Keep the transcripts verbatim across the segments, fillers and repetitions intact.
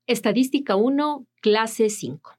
Estadística uno, clase cinco.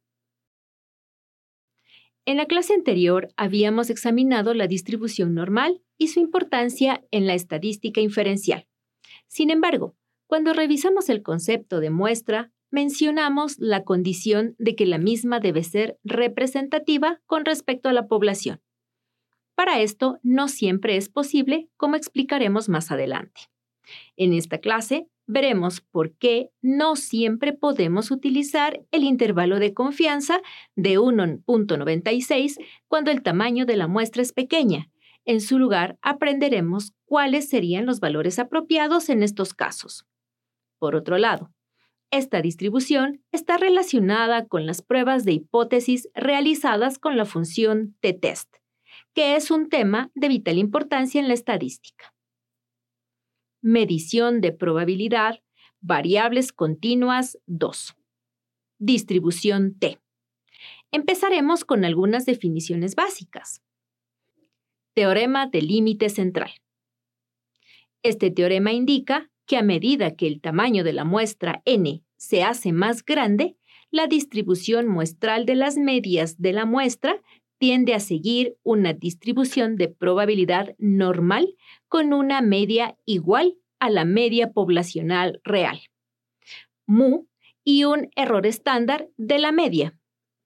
En la clase anterior habíamos examinado la distribución normal y su importancia en la estadística inferencial. Sin embargo, cuando revisamos el concepto de muestra, mencionamos la condición de que la misma debe ser representativa con respecto a la población. Para esto, no siempre es posible, como explicaremos más adelante. En esta clase, veremos por qué no siempre podemos utilizar el intervalo de confianza de uno punto noventa y seis cuando el tamaño de la muestra es pequeña. En su lugar, aprenderemos cuáles serían los valores apropiados en estos casos. Por otro lado, esta distribución está relacionada con las pruebas de hipótesis realizadas con la función t-test, que es un tema de vital importancia en la estadística. Medición de probabilidad, variables continuas dos. Distribución T. Empezaremos con algunas definiciones básicas. Teorema del límite central. Este teorema indica que a medida que el tamaño de la muestra n se hace más grande, la distribución muestral de las medias de la muestra tiende a seguir una distribución de probabilidad normal con una media igual a la media poblacional real, mu, y un error estándar de la media.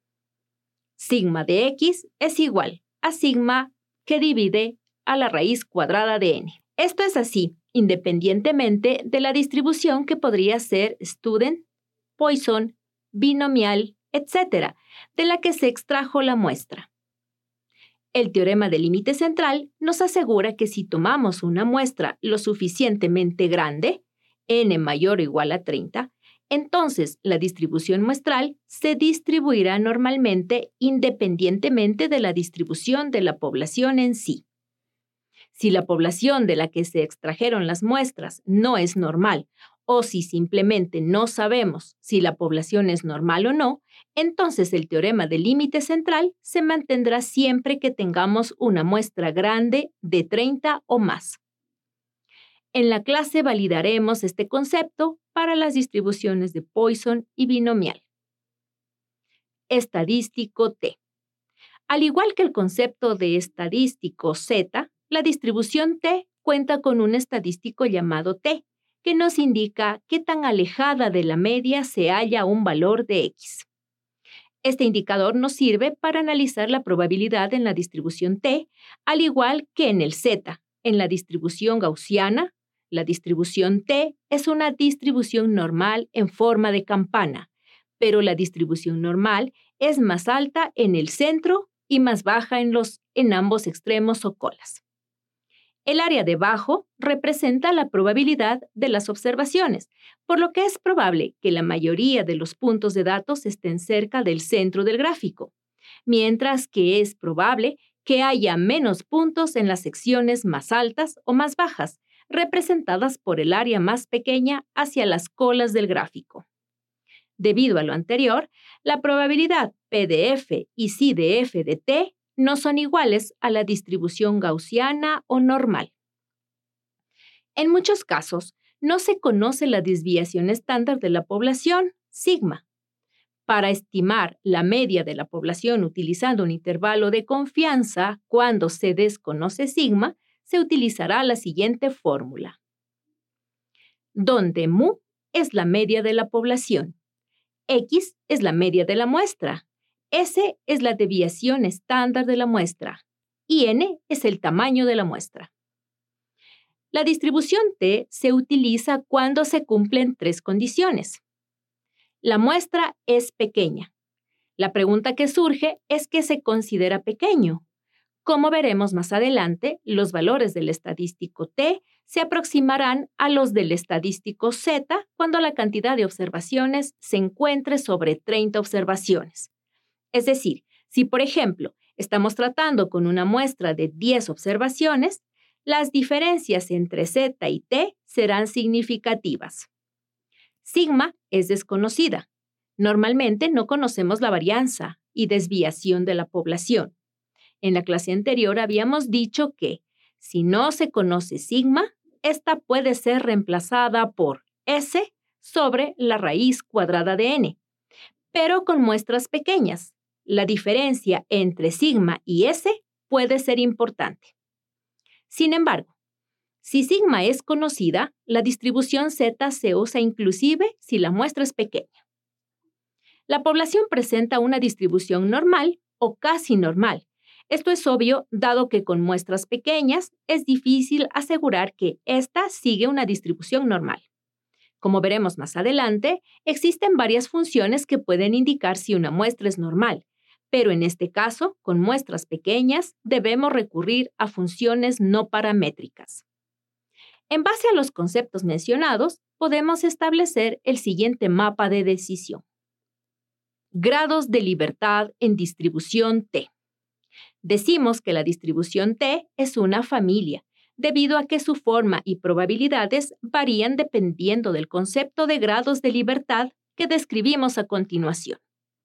Sigma de x es igual a sigma que divide a la raíz cuadrada de n. Esto es así, independientemente de la distribución que podría ser student, Poisson, binomial, etcétera, de la que se extrajo la muestra. El teorema del límite central nos asegura que si tomamos una muestra lo suficientemente grande, n mayor o igual a treinta, entonces la distribución muestral se distribuirá normalmente independientemente de la distribución de la población en sí. Si la población de la que se extrajeron las muestras no es normal, o si simplemente no sabemos si la población es normal o no, entonces el teorema del límite central se mantendrá siempre que tengamos una muestra grande de treinta o más. En la clase validaremos este concepto para las distribuciones de Poisson y binomial. Estadístico T. Al igual que el concepto de estadístico Z, la distribución T cuenta con un estadístico llamado T, que nos indica qué tan alejada de la media se halla un valor de X. Este indicador nos sirve para analizar la probabilidad en la distribución T, al igual que en el Z. En la distribución gaussiana, la distribución T es una distribución normal en forma de campana, pero la distribución normal es más alta en el centro y más baja en, los, en ambos extremos o colas. El área debajo representa la probabilidad de las observaciones, por lo que es probable que la mayoría de los puntos de datos estén cerca del centro del gráfico, mientras que es probable que haya menos puntos en las secciones más altas o más bajas, representadas por el área más pequeña hacia las colas del gráfico. Debido a lo anterior, la probabilidad P de F y psi de F de T no son iguales a la distribución gaussiana o normal. En muchos casos, no se conoce la desviación estándar de la población, sigma. Para estimar la media de la población utilizando un intervalo de confianza cuando se desconoce sigma, se utilizará la siguiente fórmula, donde mu es la media de la población, x es la media de la muestra, S es la desviación estándar de la muestra y n es el tamaño de la muestra. La distribución T se utiliza cuando se cumplen tres condiciones. La muestra es pequeña. La pregunta que surge es ¿qué se considera pequeño? Como veremos más adelante, los valores del estadístico T se aproximarán a los del estadístico Z cuando la cantidad de observaciones se encuentre sobre treinta observaciones. Es decir, si por ejemplo estamos tratando con una muestra de diez observaciones, las diferencias entre Z y T serán significativas. Sigma es desconocida. Normalmente no conocemos la varianza y desviación de la población. En la clase anterior habíamos dicho que si no se conoce sigma, esta puede ser reemplazada por S sobre la raíz cuadrada de n, pero con muestras pequeñas. La diferencia entre sigma y S puede ser importante. Sin embargo, si sigma es conocida, la distribución Z se usa inclusive si la muestra es pequeña. La población presenta una distribución normal o casi normal. Esto es obvio dado que con muestras pequeñas es difícil asegurar que ésta sigue una distribución normal. Como veremos más adelante, existen varias funciones que pueden indicar si una muestra es normal, pero en este caso, con muestras pequeñas, debemos recurrir a funciones no paramétricas. En base a los conceptos mencionados, podemos establecer el siguiente mapa de decisión. Grados de libertad en distribución T. Decimos que la distribución T es una familia, debido a que su forma y probabilidades varían dependiendo del concepto de grados de libertad que describimos a continuación.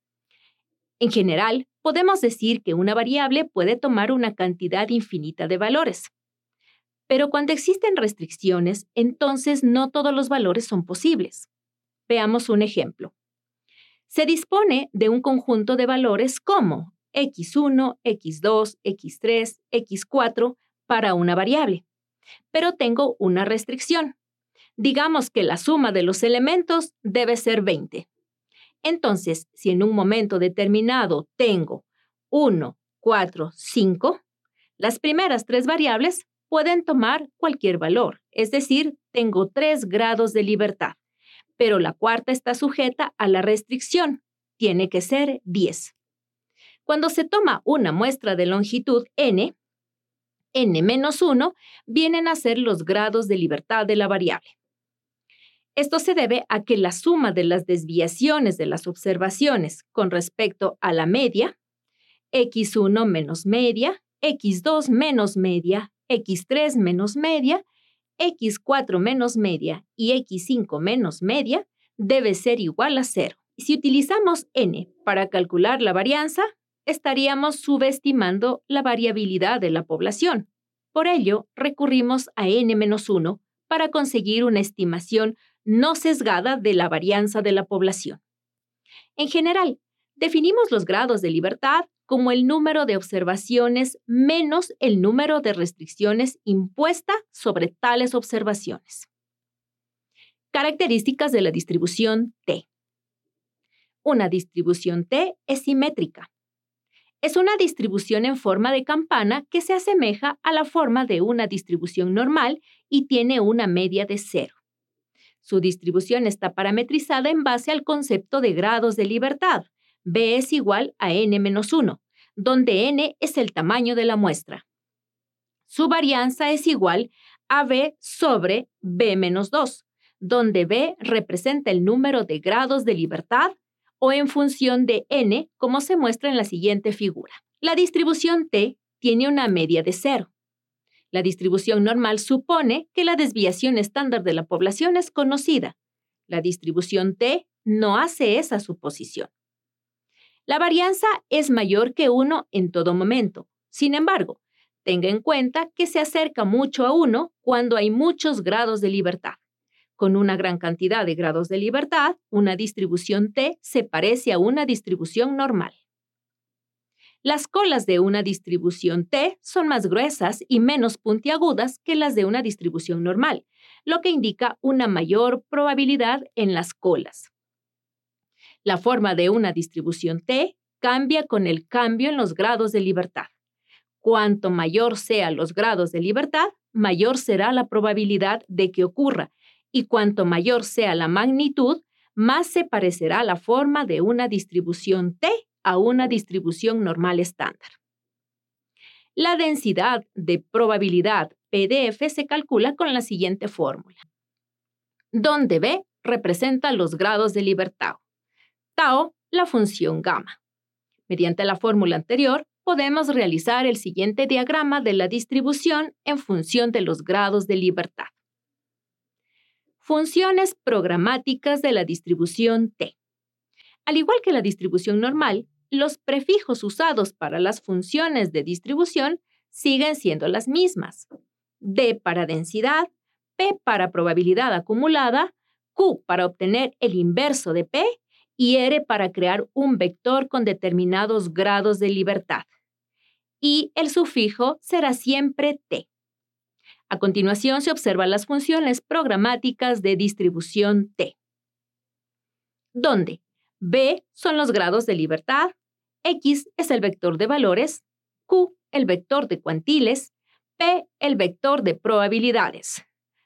En general, podemos decir que una variable puede tomar una cantidad infinita de valores. Pero cuando existen restricciones, entonces no todos los valores son posibles. Veamos un ejemplo. Se dispone de un conjunto de valores como equis uno, equis dos, equis tres, equis cuatro para una variable. Pero tengo una restricción. Digamos que la suma de los elementos debe ser veinte. Entonces, si en un momento determinado tengo uno, cuatro, cinco, las primeras tres variables pueden tomar cualquier valor, es decir, tengo tres grados de libertad, pero la cuarta está sujeta a la restricción, tiene que ser diez. Cuando se toma una muestra de longitud n, n menos uno vienen a ser los grados de libertad de la variable. Esto se debe a que la suma de las desviaciones de las observaciones con respecto a la media, equis uno menos media, equis dos menos media, equis tres menos media, equis cuatro menos media y equis cinco menos media, debe ser igual a cero. Si utilizamos n para calcular la varianza, estaríamos subestimando la variabilidad de la población. Por ello, recurrimos a n menos uno para conseguir una estimación no sesgada de la varianza de la población. En general, definimos los grados de libertad como el número de observaciones menos el número de restricciones impuesta sobre tales observaciones. Características de la distribución T. Una distribución T es simétrica. Es una distribución en forma de campana que se asemeja a la forma de una distribución normal y tiene una media de cero. Su distribución está parametrizada en base al concepto de grados de libertad. B es igual a n menos uno, donde n es el tamaño de la muestra. Su varianza es igual a b sobre b menos dos, donde b representa el número de grados de libertad o en función de n, como se muestra en la siguiente figura. La distribución T tiene una media de cero. La distribución normal supone que la desviación estándar de la población es conocida. La distribución T no hace esa suposición. La varianza es mayor que uno en todo momento. Sin embargo, tenga en cuenta que se acerca mucho a uno cuando hay muchos grados de libertad. Con una gran cantidad de grados de libertad, una distribución T se parece a una distribución normal. Las colas de una distribución T son más gruesas y menos puntiagudas que las de una distribución normal, lo que indica una mayor probabilidad en las colas. La forma de una distribución T cambia con el cambio en los grados de libertad. Cuanto mayor sean los grados de libertad, mayor será la probabilidad de que ocurra, y cuanto mayor sea la magnitud, más se parecerá la forma de una distribución T a una distribución normal estándar. La densidad de probabilidad P D F se calcula con la siguiente fórmula, donde B representa los grados de libertad, tau la función gamma. Mediante la fórmula anterior, podemos realizar el siguiente diagrama de la distribución en función de los grados de libertad. Funciones programáticas de la distribución T. Al igual que la distribución normal, los prefijos usados para las funciones de distribución siguen siendo las mismas. D para densidad, P para probabilidad acumulada, Q para obtener el inverso de P y R para crear un vector con determinados grados de libertad. Y el sufijo será siempre T. A continuación se observan las funciones programáticas de distribución T, donde B son los grados de libertad, X es el vector de valores, Q el vector de cuantiles, P el vector de probabilidades.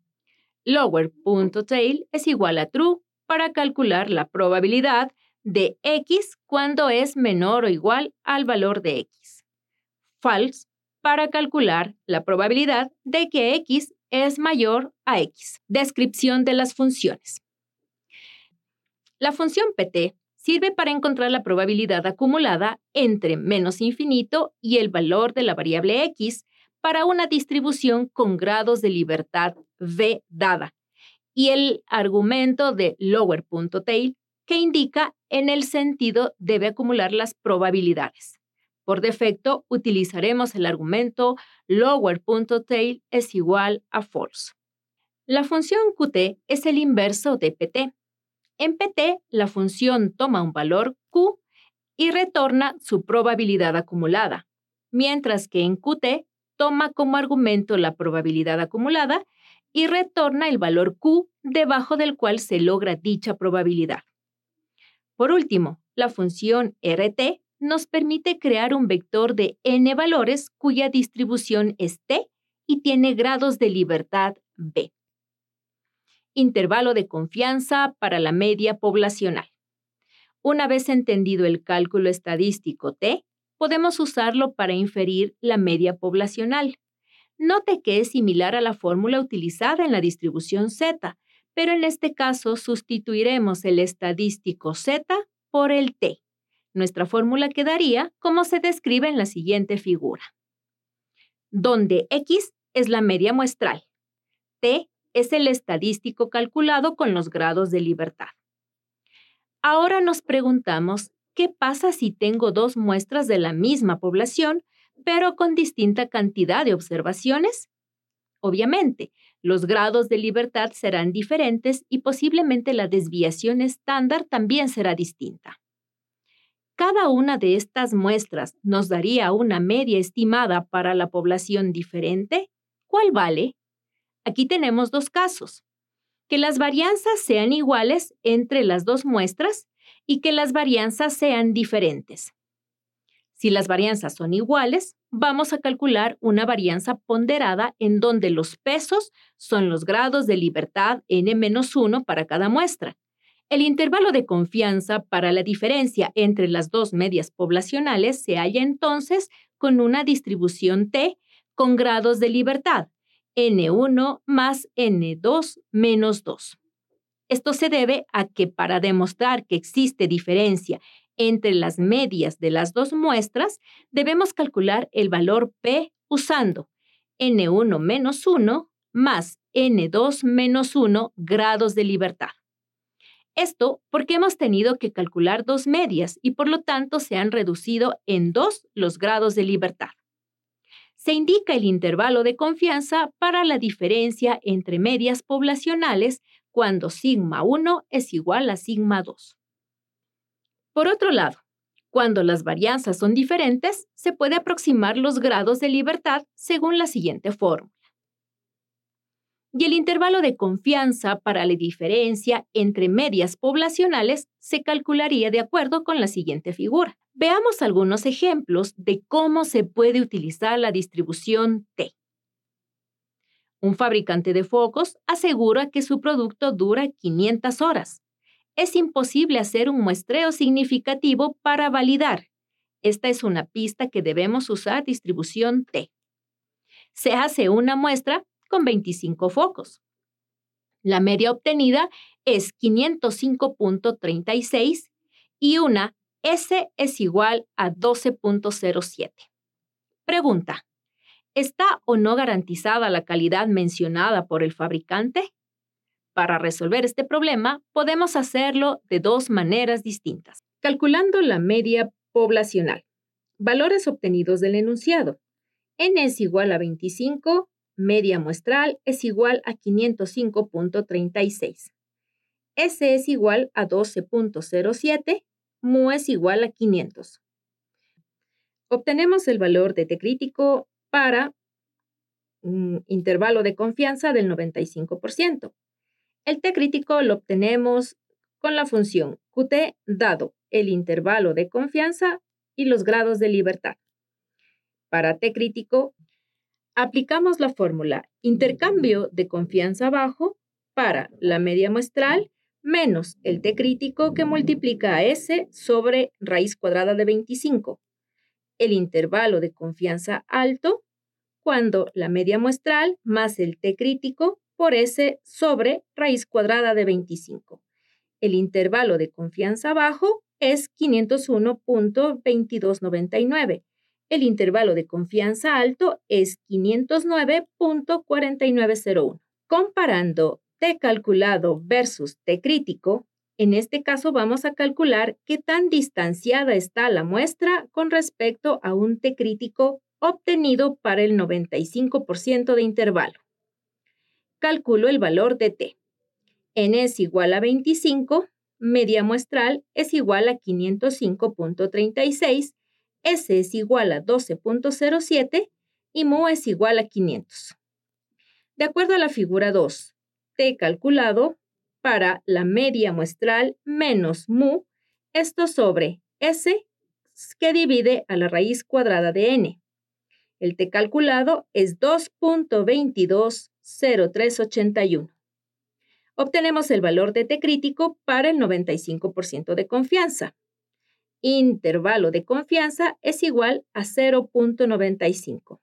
Lower.tail es igual a true para calcular la probabilidad de X cuando es menor o igual al valor de X. False para calcular la probabilidad de que X es mayor a X. Descripción de las funciones. La función pt sirve para encontrar la probabilidad acumulada entre menos infinito y el valor de la variable X para una distribución con grados de libertad V dada, y el argumento de lower.tail que indica en el sentido debe acumular las probabilidades. Por defecto, utilizaremos el argumento lower.tail es igual a false. La función qt es el inverso de pt. En pt, la función toma un valor q y retorna su probabilidad acumulada, mientras que en qt toma como argumento la probabilidad acumulada y retorna el valor q debajo del cual se logra dicha probabilidad. Por último, la función rt nos permite crear un vector de n valores cuya distribución es t y tiene grados de libertad b. Intervalo de confianza para la media poblacional. Una vez entendido el cálculo estadístico t, podemos usarlo para inferir la media poblacional. Note que es similar a la fórmula utilizada en la distribución z, pero en este caso sustituiremos el estadístico z por el t. Nuestra fórmula quedaría como se describe en la siguiente figura, donde X es la media muestral, T es el estadístico calculado con los grados de libertad. Ahora nos preguntamos, ¿qué pasa si tengo dos muestras de la misma población, pero con distinta cantidad de observaciones? Obviamente, los grados de libertad serán diferentes y posiblemente la desviación estándar también será distinta. Cada una de estas muestras nos daría una media estimada para la población diferente. ¿Cuál vale? Aquí tenemos dos casos: que las varianzas sean iguales entre las dos muestras y que las varianzas sean diferentes. Si las varianzas son iguales, vamos a calcular una varianza ponderada en donde los pesos son los grados de libertad ene menos uno para cada muestra. El intervalo de confianza para la diferencia entre las dos medias poblacionales se halla entonces con una distribución T con grados de libertad, ene uno más ene dos menos dos. Esto se debe a que para demostrar que existe diferencia entre las medias de las dos muestras, debemos calcular el valor P usando ene uno menos uno más ene dos menos uno grados de libertad. Esto porque hemos tenido que calcular dos medias y por lo tanto se han reducido en dos los grados de libertad. Se indica el intervalo de confianza para la diferencia entre medias poblacionales cuando sigma uno es igual a sigma dos. Por otro lado, cuando las varianzas son diferentes, se puede aproximar los grados de libertad según la siguiente fórmula. Y el intervalo de confianza para la diferencia entre medias poblacionales se calcularía de acuerdo con la siguiente figura. Veamos algunos ejemplos de cómo se puede utilizar la distribución T. Un fabricante de focos asegura que su producto dura quinientas horas. Es imposible hacer un muestreo significativo para validar. Esta es una pista que debemos usar distribución T. Se hace una muestra con veinticinco focos. La media obtenida es quinientos cinco punto treinta y seis y una S es igual a doce punto cero siete. Pregunta: ¿está o no garantizada la calidad mencionada por el fabricante? Para resolver este problema, podemos hacerlo de dos maneras distintas. Calculando la media poblacional. Valores obtenidos del enunciado. N es igual a veinticinco, media muestral es igual a quinientos cinco punto treinta y seis. S es igual a doce punto cero siete, mu es igual a quinientos. Obtenemos el valor de T crítico para un intervalo de confianza del noventa y cinco por ciento. El T crítico lo obtenemos con la función Q T dado el intervalo de confianza y los grados de libertad. Para T crítico, aplicamos la fórmula intercambio de confianza bajo para la media muestral menos el T crítico que multiplica a S sobre raíz cuadrada de veinticinco. El intervalo de confianza alto cuando la media muestral más el T crítico por S sobre raíz cuadrada de veinticinco. El intervalo de confianza bajo es quinientos uno punto veintidós noventa y nueve. El intervalo de confianza alto es quinientos nueve punto cuarenta y nueve cero uno. Comparando T calculado versus T crítico, en este caso vamos a calcular qué tan distanciada está la muestra con respecto a un T crítico obtenido para el noventa y cinco por ciento de intervalo. Calculo el valor de T. N es igual a veinticinco, media muestral es igual a quinientos cinco punto treinta y seis, S es igual a doce punto cero siete y mu es igual a quinientos. De acuerdo a la figura dos, T calculado para la media muestral menos mu, esto sobre S que divide a la raíz cuadrada de N. El T calculado es dos punto veintidós cero tres ochenta y uno. Obtenemos el valor de T crítico para el noventa y cinco por ciento de confianza. Intervalo de confianza es igual a cero punto noventa y cinco.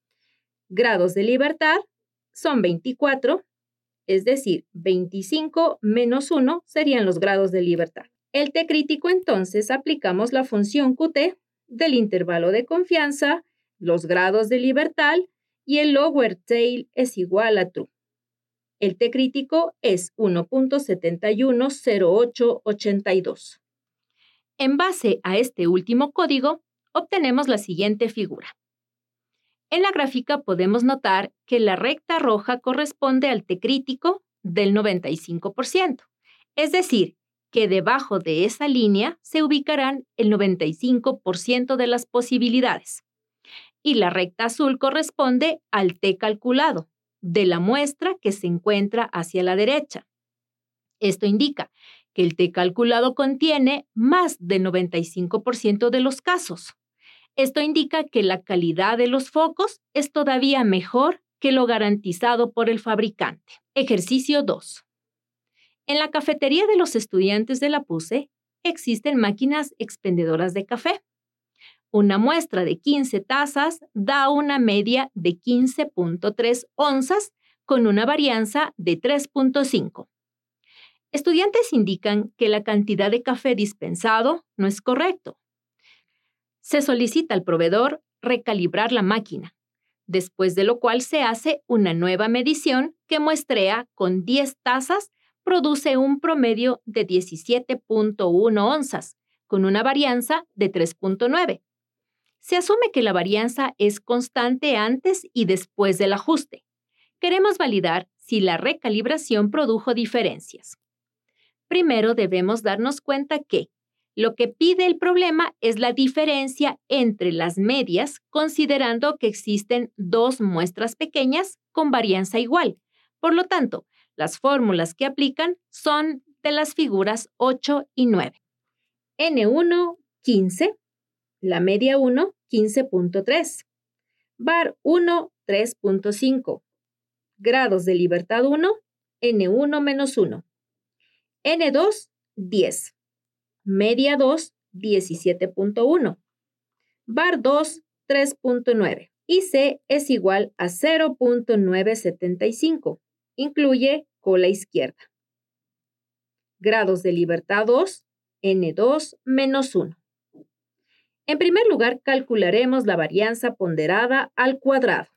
Grados de libertad son veinticuatro, es decir, veinticinco menos uno serían los grados de libertad. El T crítico, entonces, aplicamos la función Q T del intervalo de confianza, los grados de libertad y el lower tail es igual a true. El T crítico es uno punto setenta y uno cero ocho ochenta y dos. En base a este último código, obtenemos la siguiente figura. En la gráfica podemos notar que la recta roja corresponde al T crítico del noventa y cinco por ciento, es decir, que debajo de esa línea se ubicarán el noventa y cinco por ciento de las posibilidades. Y la recta azul corresponde al T calculado, de la muestra que se encuentra hacia la derecha. Esto indica que el T calculado contiene más del noventa y cinco por ciento de los casos. Esto indica que la calidad de los focos es todavía mejor que lo garantizado por el fabricante. Ejercicio dos. En la cafetería de los estudiantes de la PUCE existen máquinas expendedoras de café. Una muestra de quince tazas da una media de quince punto tres onzas con una varianza de tres punto cinco. Estudiantes indican que la cantidad de café dispensado no es correcto. Se solicita al proveedor recalibrar la máquina, después de lo cual se hace una nueva medición que muestrea con diez tazas produce un promedio de diecisiete punto uno onzas, con una varianza de tres punto nueve. Se asume que la varianza es constante antes y después del ajuste. Queremos validar si la recalibración produjo diferencias. Primero debemos darnos cuenta que lo que pide el problema es la diferencia entre las medias, considerando que existen dos muestras pequeñas con varianza igual. Por lo tanto, las fórmulas que aplican son de las figuras ocho y nueve. N uno, quince. La media uno, quince punto tres. Bar uno, tres punto cinco. Grados de libertad uno, N uno menos uno. N dos, diez. Media dos, diecisiete punto uno. Bar dos, tres punto nueve. Y C es igual a cero punto novecientos setenta y cinco. Incluye cola izquierda. Grados de libertad dos, N dos menos uno. En primer lugar, calcularemos la varianza ponderada al cuadrado.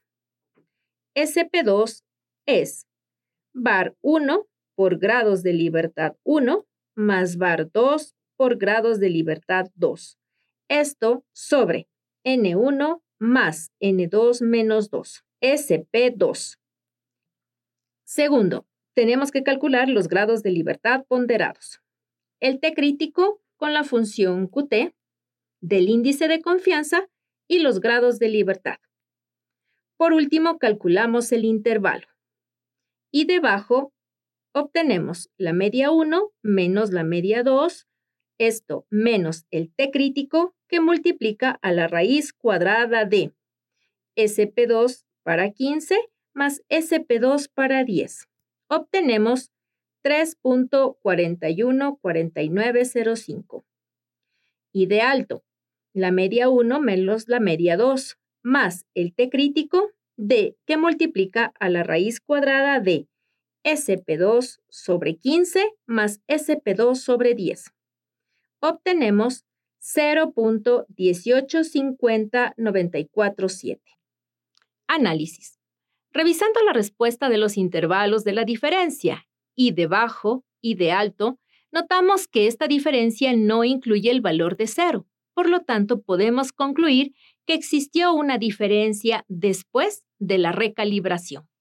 S P dos es bar uno por grados de libertad uno más bar dos por grados de libertad dos. Esto sobre N uno más N dos menos dos, S P dos. Segundo, tenemos que calcular los grados de libertad ponderados. El T crítico con la función Q T, del índice de confianza y los grados de libertad. Por último, calculamos el intervalo. Y debajo obtenemos la media uno menos la media dos, esto menos el T crítico que multiplica a la raíz cuadrada de S P dos para quince más S P dos para diez. Obtenemos tres punto cuatro uno cuatro nueve cero cinco. Y de alto, la media uno menos la media dos, más el T crítico de que multiplica a la raíz cuadrada de S P dos sobre quince más S P dos sobre diez. Obtenemos cero punto uno ocho cinco cero nueve cuatro siete. Análisis. Revisando la respuesta de los intervalos de la diferencia, y de bajo y de alto, notamos que esta diferencia no incluye el valor de cero. Por lo tanto, podemos concluir que existió una diferencia después de la recalibración.